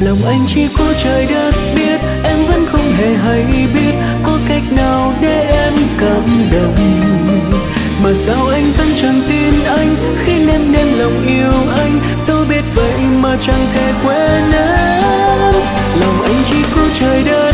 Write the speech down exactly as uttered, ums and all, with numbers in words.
Lòng anh chỉ có trời đất biết, em vẫn không hề hay biết có cách nào để em cảm động. Mà sao anh vẫn chẳng tin anh khi em đem lòng yêu anh, dẫu biết vậy mà chẳng thể quên em. Lòng anh chỉ có trời đất